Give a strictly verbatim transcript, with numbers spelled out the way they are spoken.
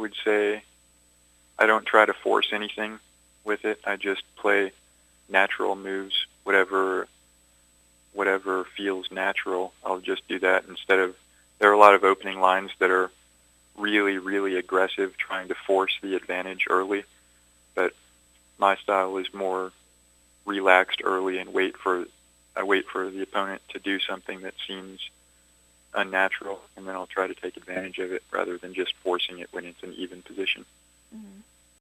would say I don't try to force anything with it. I just play natural moves, whatever whatever feels natural. I'll just do that instead of, there are a lot of opening lines that are really, really aggressive, trying to force the advantage early. But my style is more relaxed early and wait for, I wait for the opponent to do something that seems unnatural, and then I'll try to take advantage of it rather than just forcing it when it's an even position. Mm-hmm.